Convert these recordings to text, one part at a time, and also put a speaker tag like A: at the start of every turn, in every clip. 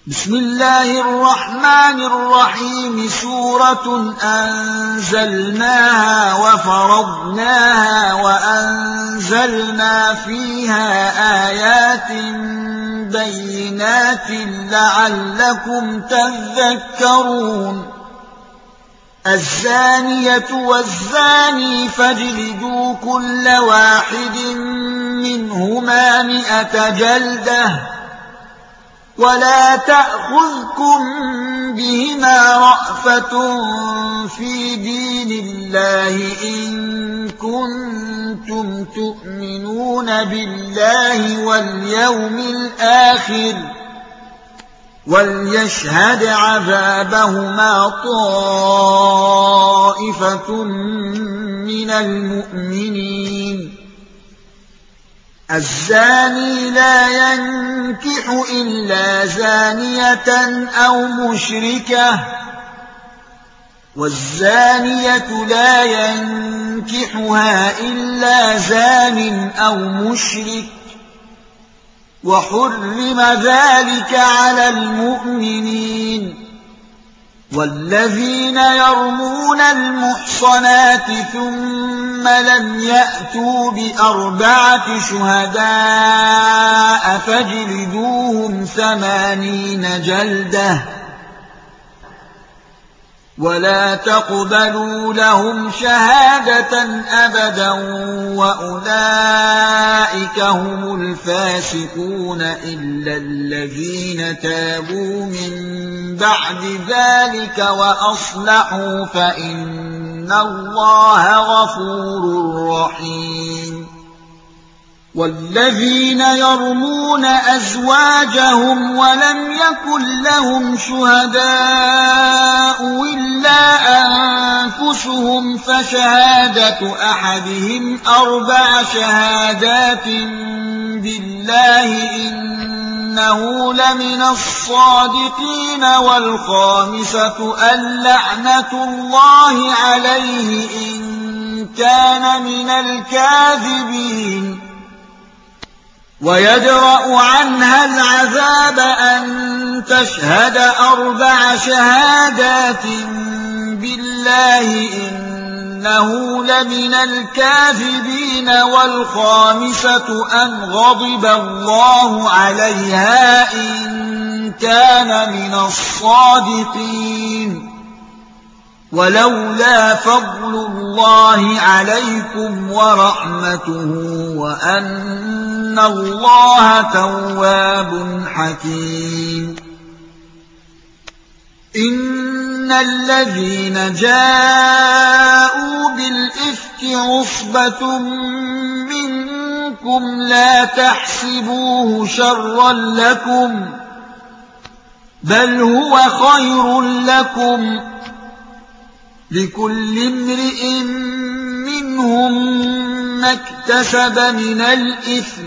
A: بسم الله الرحمن الرحيم سورة أنزلناها وفرضناها وأنزلنا فيها آيات بينات لعلكم تذكرون الزانية والزاني فاجلدوا كل واحد منهما 100 جلدة ولا تأخذكم بهما رأفة في دين الله إن كنتم تؤمنون بالله واليوم الآخر وليشهد عذابهما طائفة من المؤمنين الزاني لا ينكح إلا زانية أو مشركة والزانية لا ينكحها إلا زان أو مشرك وحرم ذلك على المؤمنين والذين يرمون المحصنات ثم لم يأتوا ب4 شهداء فاجلدوهم 80 جلدة ولا تقبلوا لهم شهادة أبدا وأولئك هم الفاسقون إلا الذين تابوا من بعد ذلك وأصلحوا فإن الله غفور رحيم والذين يرمون أزواجهم ولم يكن لهم شهداء إلا أنفسهم فشهادة أحدهم 4 شهادات بالله إنه لمن الصادقين والخامسة اللعنة الله عليه إن كان من الكاذبين ويدرأ عنها العذاب أن تشهد 4 شهادات بالله إنه لمن الكاذبين والخامسة أن غضب الله عليها إن كان من الصادقين ولولا فضل الله عليكم ورحمته وأن الله تواب حكيم إن الذين جاءوا بالإفك عصبة منكم لا تحسبوه شرا لكم بل هو خير لكم لكل امرئ منهم ما اكتسب من الإثم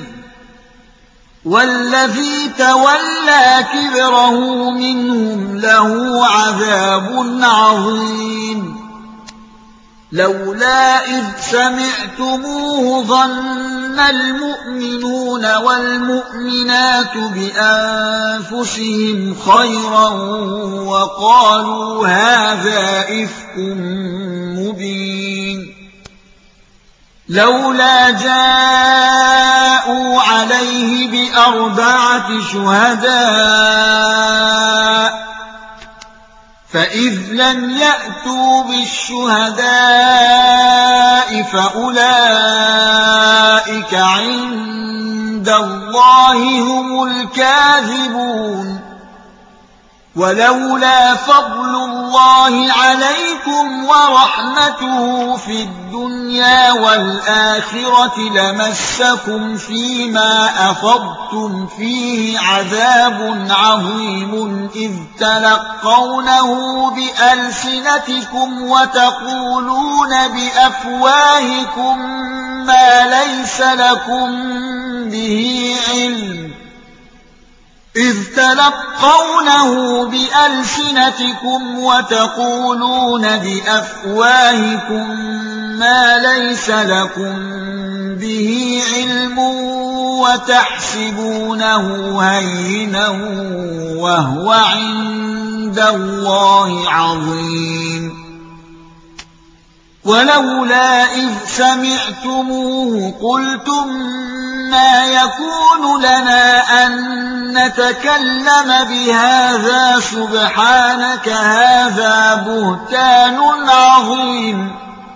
A: والذي تولى كبره منهم له عذاب عظيم لولا إذ سمعتموه ظن المؤمنون والمؤمنات بأنفسهم خيرا وقالوا هذا إفك مبين لولا جاءوا عليه ب4 شهداء فإذ لم يأتوا بالشهداء فأولئك عند الله هم الكاذبون ولولا فضل الله عليكم ورحمته في الدنيا والآخرة لمسكم فيما أفضتم فيه عذاب عظيم إذ تلقونه بألسنتكم وتقولون بأفواهكم ما ليس لكم به علم إذ تلقونه بألسنتكم وتقولون بأفواهكم ما ليس لكم به علم وتحسبونه هينا وهو عند الله عظيم ولولا إذ سمعتموه قلتم ما يكون لنا أن نتكلم بهذا سبحانك هذا بهتان عظيم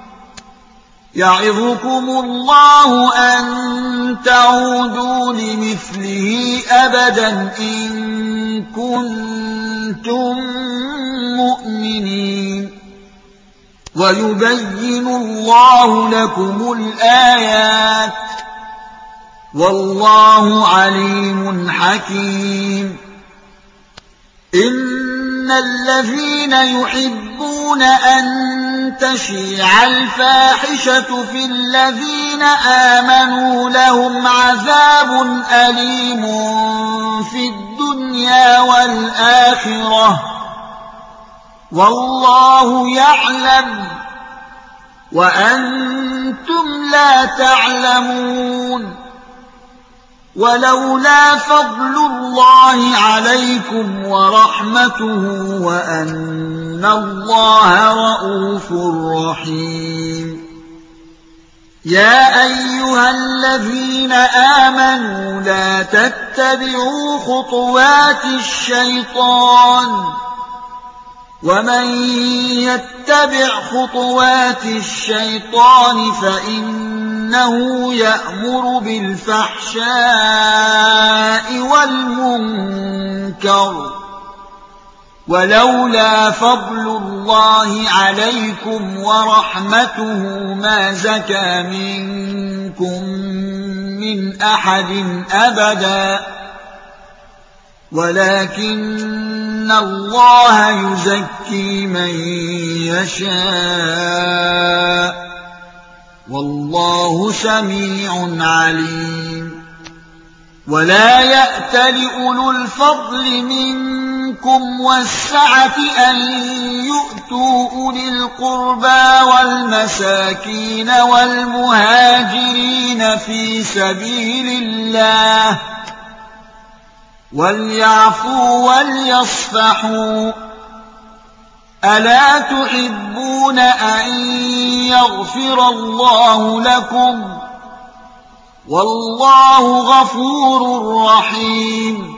A: يعظكم الله أن تعودوا لمثله أبدا إن كنتم مؤمنين ويبين الله لكم الآيات والله عليم حكيم إن الذين يحبون أن تشيع الفاحشة في الذين آمنوا لهم عذاب أليم في الدنيا والآخرة والله يعلم وأنتم لا تعلمون ولولا فضل الله عليكم ورحمته وأن الله رءوف رحيم يا أيها الذين آمنوا لا تتبعوا خطوات الشيطان ومن يتبع خطوات الشيطان فإنه يأمر بالفحشاء والمنكر ولولا فضل الله عليكم ورحمته ما زكى منكم من أحد أبدا ولكن الله يزكي من يشاء والله سميع عليم ولا يأتل أولو الفضل منكم والسعة أن يؤتوا أولي القربى والمساكين والمهاجرين في سبيل الله وليعفوا وليصفحوا ألا تحبون أن يغفر الله لكم والله غفور رحيم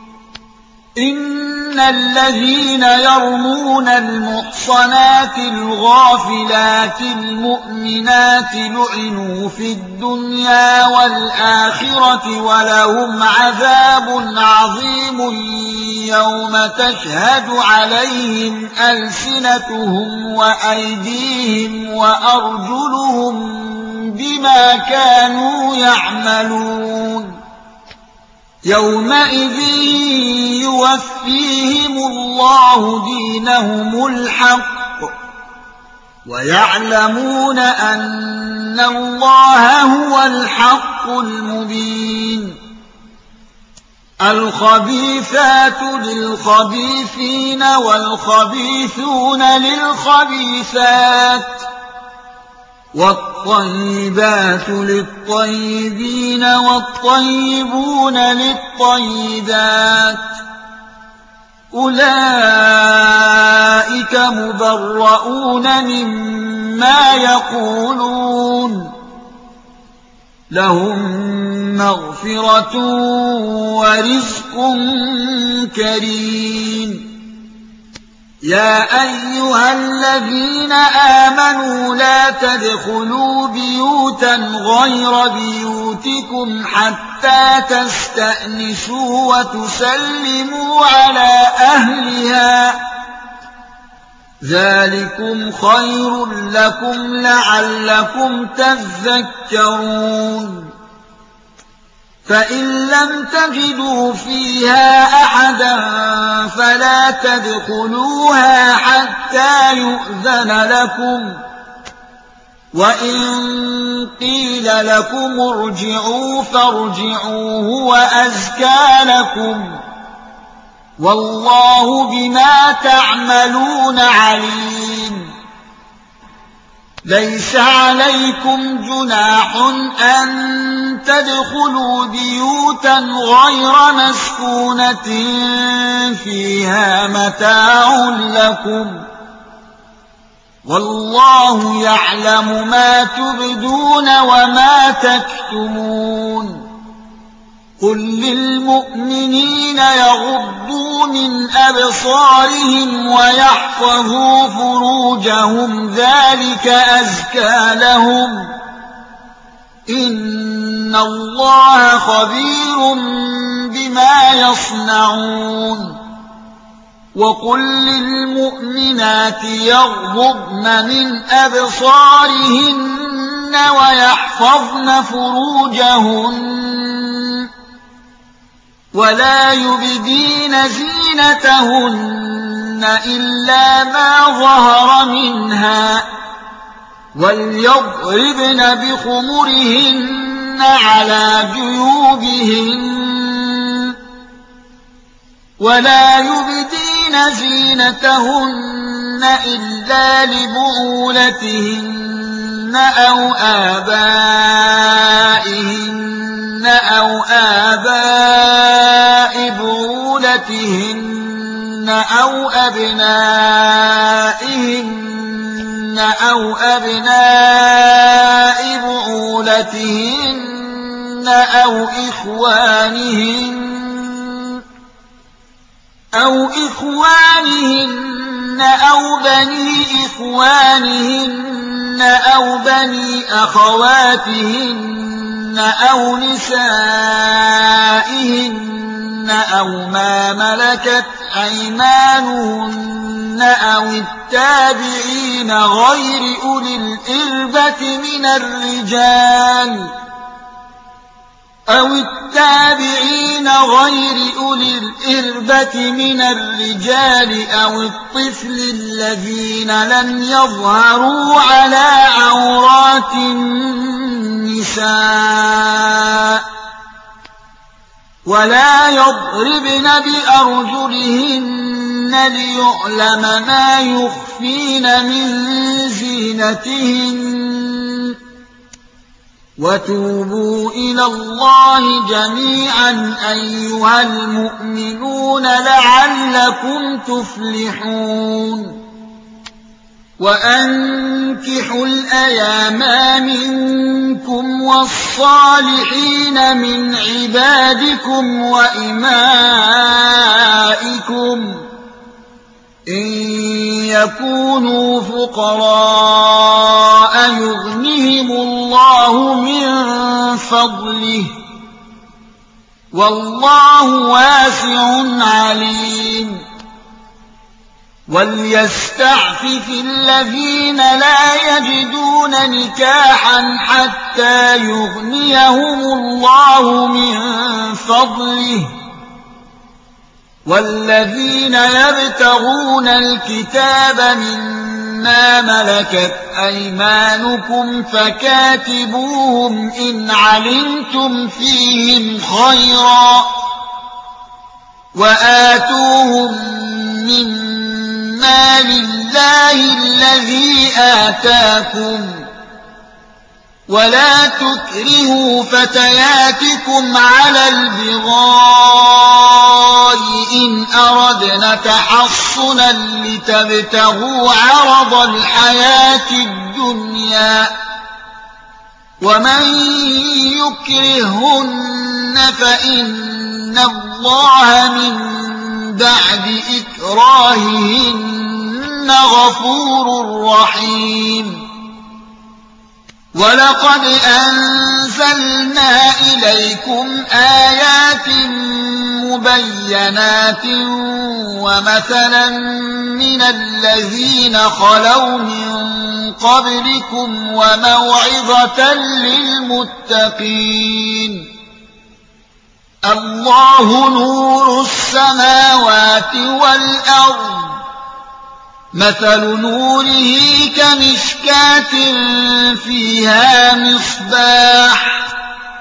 A: إن الذين يرمون المحصنات الغافلات المؤمنات لعنوا في الدنيا والآخرة ولهم عذاب عظيم يوم تشهد عليهم ألسنتهم وأيديهم وأرجلهم بما كانوا يعملون يومئذ يوفيهم الله دينهم الحق ويعلمون أن الله هو الحق المبين الخبيثات للخبيثين والخبيثون للخبيثات والطيبات للطيبين والطيبون للطيبات أولئك مبرؤون مما يقولون لهم مغفرة ورزق كريم يا أيها الذين آمنوا لا تدخلوا بيوتا غير بيوتكم حتى تستأنسوا وتسلموا على أهلها ذلكم خير لكم لعلكم تذكرون فإن لم تجدوا فيها أحدا فلا تدخلوها حتى يؤذن لكم وإن قيل لكم ارجعوا فارجعوا هو أزكى لكم والله بما تعملون عليم ليس عليكم جناح أن تدخلوا بيوتا غير مسكونة فيها متاع لكم والله يعلم ما تبدون وما تكتمون قل للمؤمنين يغضوا من أبصارهم ويحفظوا فروجهم ذلك أزكى لهم إن الله خبير بما يصنعون وقل للمؤمنات يغضضن من أبصارهن ويحفظن فروجهن ولا يبدين زينتهن إلا ما ظهر منها وليضربن بخمرهن على جيوبهن ولا يبدين زينتهن إلا لبعولتهن أو آبائهن أو آباء بعولتهن أو أبنائهن أو أبناء بعولتهن أو إخوانهن أو بني إخوانهن أو بني أخواتهن أو نسائهن أو ما ملكت أيمانهن أو التابعين غير أولي الإربة من الرجال أو الطفل الذين لم يظهروا على عورات النساء ولا يضربن بأرجلهن ليعلم ما يخفين من زينتهن وتوبوا إلى الله جميعا أيها المؤمنون لعلكم تفلحون وأنكحوا الأيام منكم والصالحين من عبادكم وإمائكم إن يكونوا فقراء يغنهم الله من فضله والله واسع عليم وليستعفف الذين لا يجدون نكاحا حتى يغنيهم الله من فضله والذين يبتغون الكتاب مما ملكت أيمانكم فكاتبوهم إن علمتم فيهم خيرا وآتوهم مما لله الذي آتاكم ولا تكرهوا فتياتكم على البغاء إن أردنا تحصنا لتبتغوا عرض الحياة الدنيا ومن يكرهن فإن الله من بعد إكراههن غفور رحيم ولقد أنزلنا إليكم آيات مبينات ومثلا من الذين خلوا من قبلكم وموعظة للمتقين الله نور السماوات والأرض مثل نوره كمشكاة فيها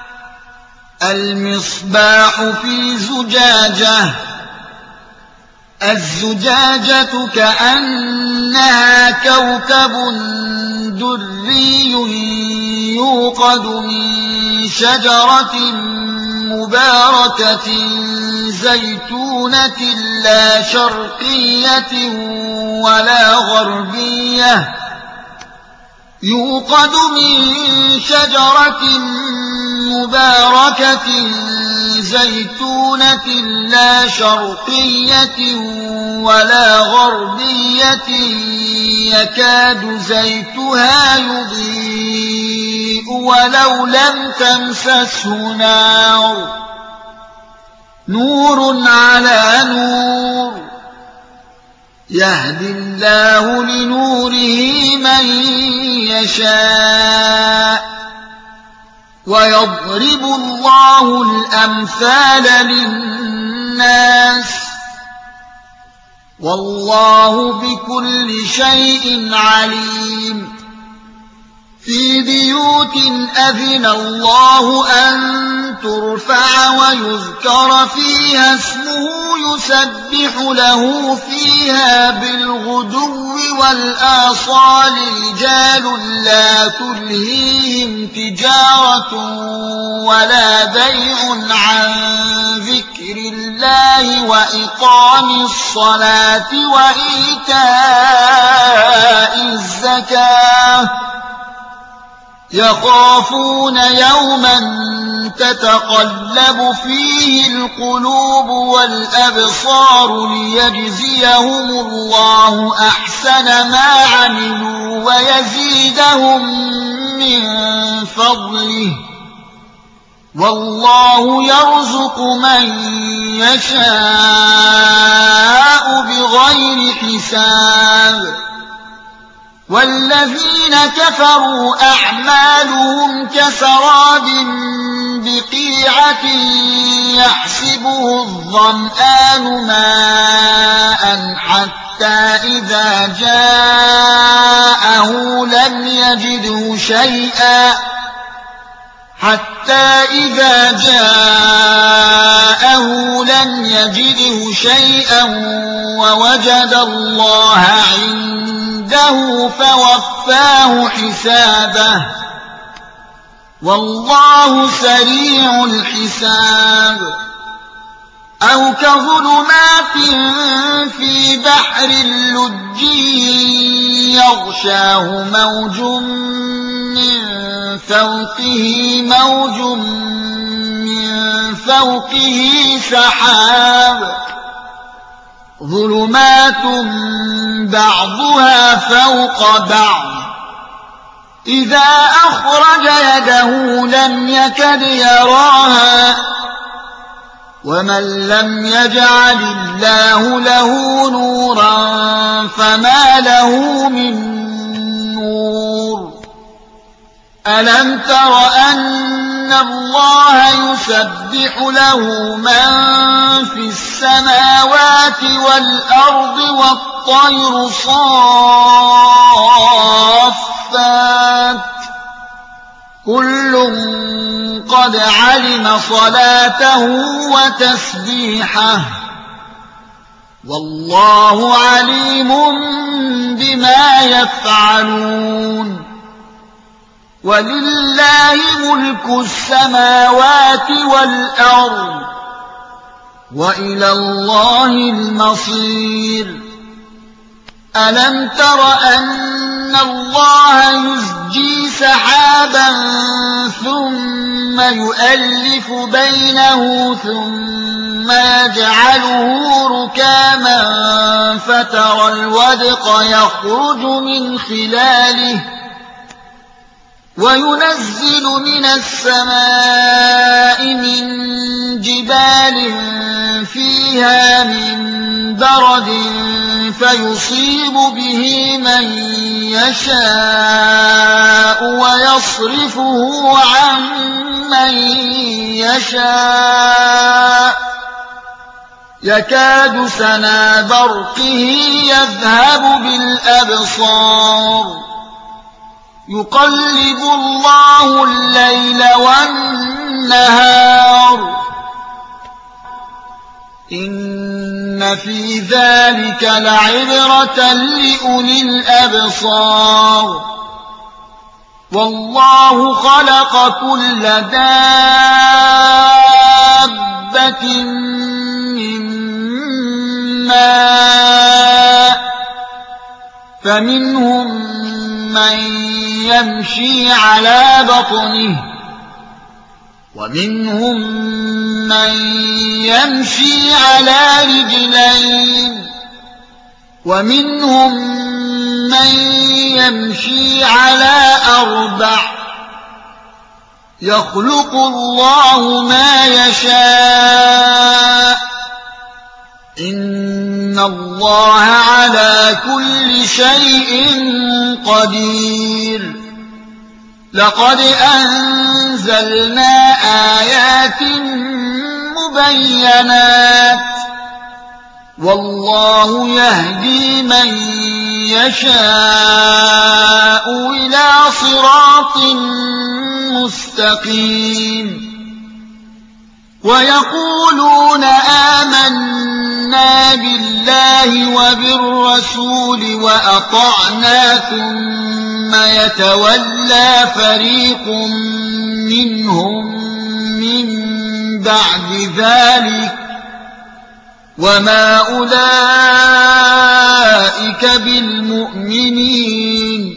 A: المصباح في زجاجة الزجاجة كأنها كوكب دري يوقد من شجرة مباركة زيتونة لا شرقية ولا غربية يوقد من شجرة مباركة زيتونة لا شرقية ولا غربية يكاد زيتها يضيء ولو لم تمسسه نار نور على نور يهدي الله لنوره من يشاء ويضرب الله الأمثال للناس والله بكل شيء عليم في بيوت أذن الله أن ترفع ويذكر فيها اسمه يسبح له فيها بالغدو والآصال رجال لا تلهيهم تجارة ولا بيع عن ذكر الله وإقام الصلاة وإيتاء الزكاة يخافون يوما تتقلب فيه القلوب والأبصار ليجزيهم الله أحسن ما عملوا ويزيدهم من فضله والله يرزق من يشاء بغير حساب والذين كفروا أعمالهم كسراب بقيعة يحسبه الظمآن ماء حتى إذا جاءه لم يجده شيئا ووجد الله عنده فوفاه حسابه والله سريع الحساب أو كظلمات في بحر لجي يغشاه موج من فوقه سحاب ظلمات بعضها فوق بعض إذا أخرج يده لم يكد يراها ومن لم يجعل الله له نورا فما له من نور ألم تر أن الله يسبح له من في السماوات والأرض والطير صافات كل قد علم صلاته وتسبيحه والله عليم بما يفعلون ولله ملك السماوات والأرض وإلى الله المصير ألم تر أن الله يزجي سحابا ثم يؤلف بينه ثم يجعله ركاما فترى الودق يخرج من خلاله وينزل من السماء من جبال فيها من برد فيصيب به من يشاء ويصرفه عن من يشاء يكاد سنا برقه يذهب بالأبصار يقلب الله الليل والنهار إن إن في ذلك لعبرة لأولي الأبصار والله خلق كل دابة من ماء فمنهم من يمشي على بطنه ومنهم من يمشي على رجلين ومنهم من يمشي على أربع يخلق الله ما يشاء إن الله على كل شيء قدير لقد أنزلنا آيات مبينات والله يهدي من يشاء إلى صراط مستقيم ويقولون آمنا بالله وبالرسول وأطعنا ثم يتولى فريق منهم من بعد ذلك وما أولئك بالمؤمنين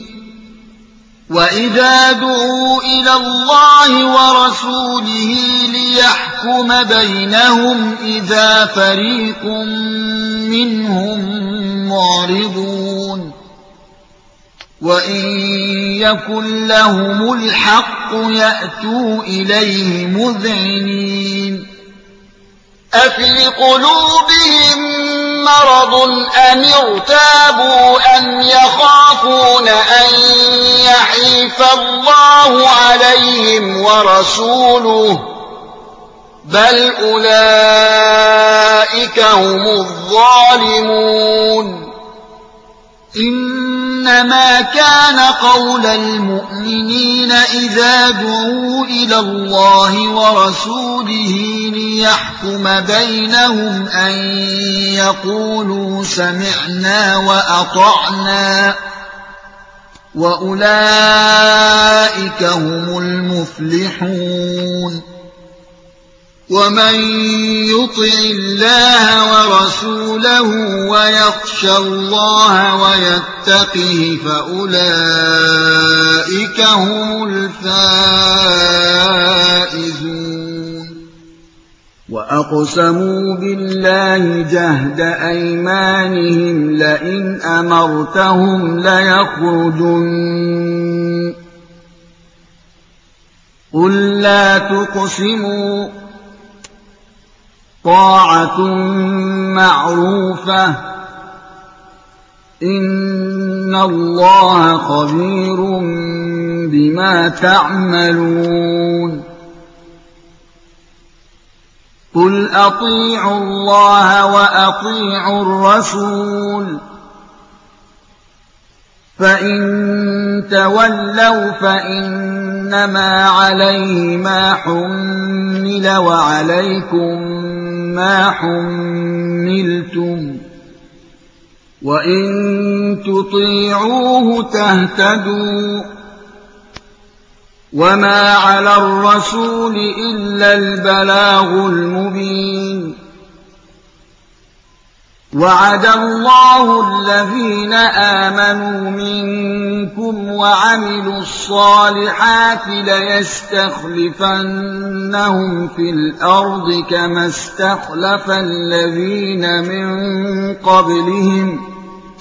A: وإذا دعوا إلى الله ورسوله ليحكم بينهم إذا فريق منهم معرضون وإن يكن لهم الحق يأتوا إليه مذعنين أفي قلوبهم مرض أم ارتابوا أم يخافون أن يحيف الله عليهم ورسوله بل أولئك هم الظالمون إنما كان قول المؤمنين إذا دعوا إلى الله ورسوله ليحكم بينهم أن يقولوا سمعنا وأطعنا وأولئك هم المفلحون ومن يطع الله ورسوله ويخشى الله ويتقه فأولئك هم الفائزون وأقسموا بالله جهد أيمانهم لئن أمرتهم ليخرجن قل لا تقسموا طاعة معروفة إن الله خبير بما تعملون قل أطيعوا الله وأطيعوا الرسول فإن تولوا فإنما عليه ما حمل وعليكم ما حملتم وإن تطيعوه تهتدوا وما على الرسول إلا البلاغ المبين وعد الله الذين آمنوا منكم وعملوا الصالحات ليستخلفنهم في الأرض كما استخلف الذين من قبلهم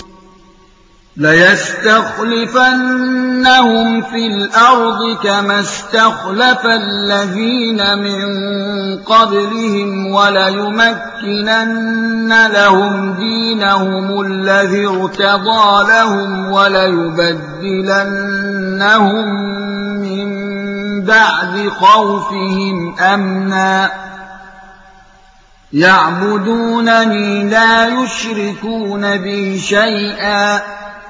A: ليستخلفنهم في الأرض كما استخلف الذين من قبلهم وليمكنن لهم دينهم الذي ارتضى لهم وليبدلنهم من بعد خوفهم أمنا يعبدونني لا يشركون بي شيئا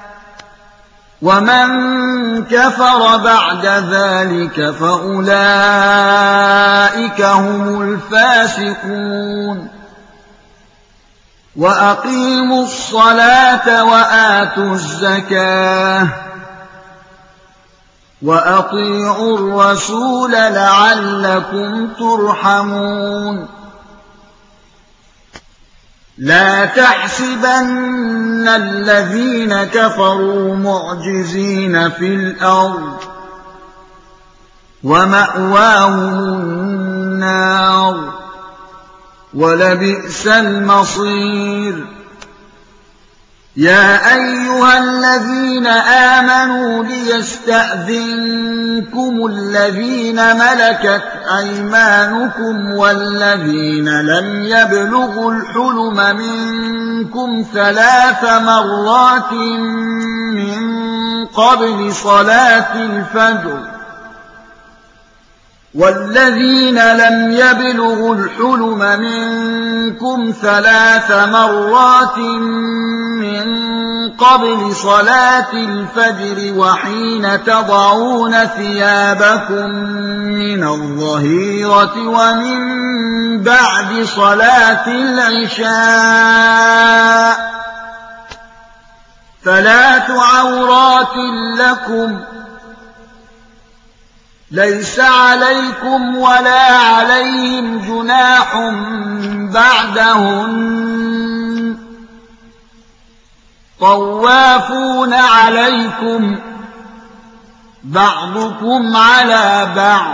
A: ومن كفر بعد ذلك فأولئك هم الفاسقون وأقيموا الصلاة وآتوا الزكاة وأطيعوا الرسول لعلكم ترحمون لا تحسبن الذين كفروا معجزين في الأرض ومأواهم النار ولبئس المصير يا أيها الذين آمنوا ليستأذنكم الذين ملكت أيمانكم والذين لم يبلغوا الحلم منكم 3 مرات من قبل صلاة الفجر والذين لم يبلغوا الحلم منكم 3 مرات من قبل صلاة الفجر وحين تضعون ثيابكم من الظهيرة ومن بعد صلاة العشاء 3 عورات لكم ليس عليكم ولا عليهم جناح بعدهن طوافون عليكم بعضكم على بعض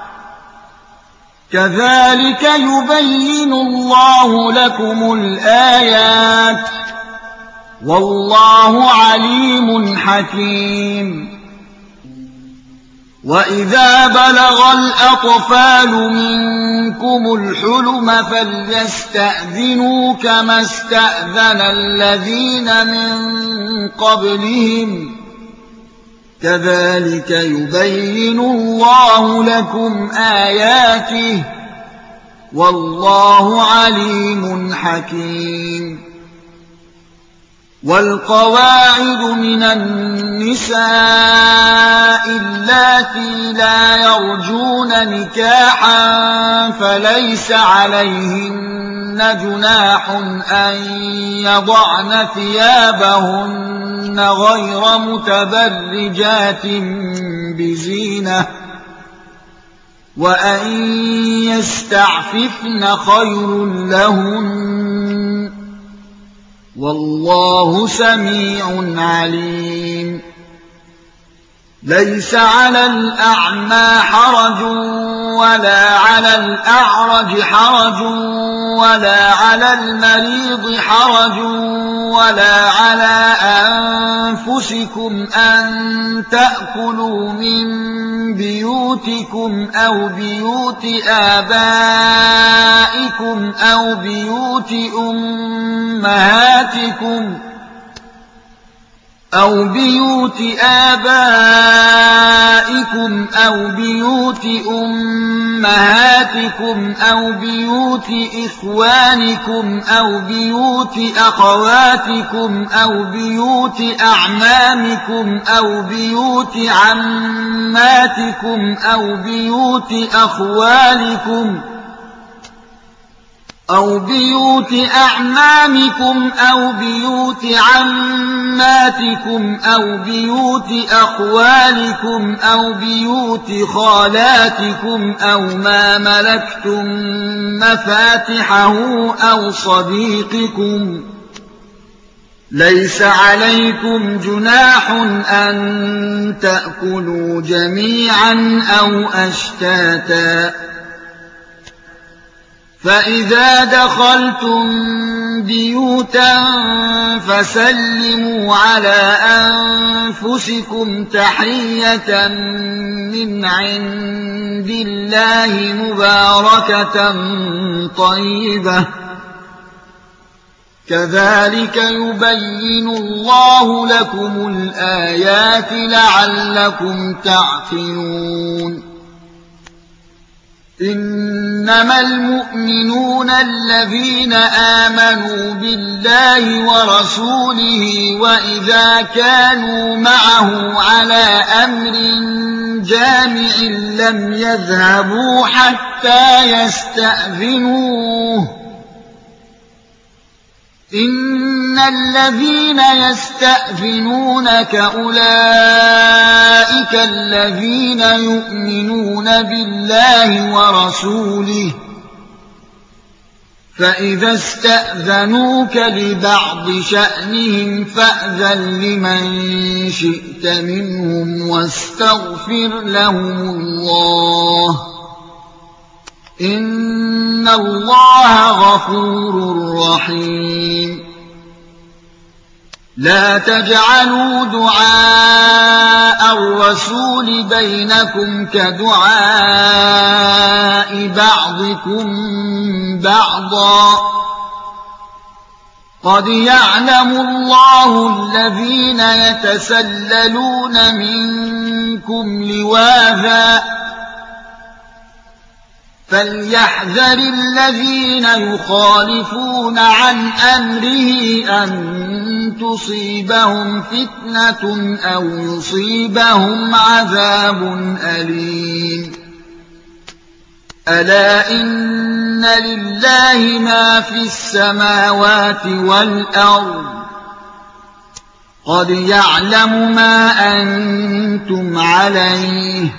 A: كذلك يبين الله لكم الآيات والله عليم حكيم وإذا بلغ الأطفال منكم الحلم فليستأذنوا كما استأذن الذين من قبلهم كذلك يبين الله لكم آياته والله عليم حكيم والقواعد من النساء اللاتي لا يرجون نكاحا فليس عليهن جناح أن يضعن ثيابهن غير متبرجات بزينة وأن يستعففن خير لهن والله سميع عليم ليس على الأعمى حرج ولا على الأعرج حرج ولا على المريض حرج ولا على أنفسكم أن تأكلوا من بيوتكم أو بيوت آبائكم أو بيوت أمهاتكم أو بيوت آبائكم أو بيوت أمهاتكم أو بيوت إخوانكم أو بيوت أخواتكم أو بيوت أعمامكم أو بيوت عماتكم أو بيوت أخوالكم أو بيوت أعمامكم أو بيوت عماتكم أو بيوت أخوالكم أو بيوت خالاتكم أو ما ملكتم مفاتحه أو صديقكم ليس عليكم جناح أن تأكلوا جميعا أو أشتاتا فإذا دخلتم بيوتا فسلموا على أنفسكم تحية من عند الله مباركة طيبة كذلك يبين الله لكم الآيات لعلكم تعقلون إنما المؤمنون الذين آمنوا بالله ورسوله وإذا كانوا معه على أمر جامع لم يذهبوا حتى يستأذنوه إن الذين يستأذنونك أولئك الذين يؤمنون بالله ورسوله فإذا استأذنوك لبعض شأنهم فأذن لمن شئت منهم واستغفر لهم الله إن الله غفور رحيم لا تجعلوا دعاء الرسول بينكم كدعاء بعضكم بعضا قد يعلم الله الذين يتسللون منكم لواذا فليحذر الذين يخالفون عن أمره أن تصيبهم فتنة أو يصيبهم عذاب أليم ألا إن لله ما في السماوات والأرض قد يعلم ما أنتم عليه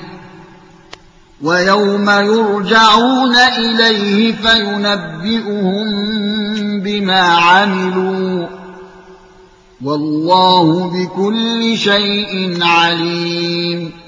A: ويوم يرجعون إليه فينبئهم بما عملوا والله بكل شيء عليم